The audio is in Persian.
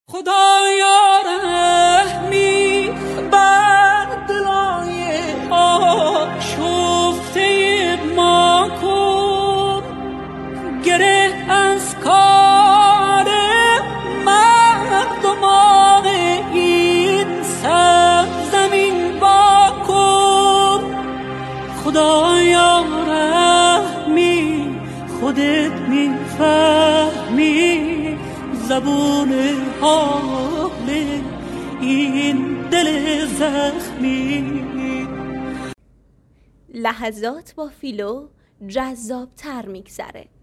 خدایا رحمی بر دلای آشفته ما کن، گره از کار مردمان این سرزمین با کن. خدایا رحمی خودت میفهمی زبون حال این دل زخمی. لحظات با فیلو جذاب‌تر میگذره.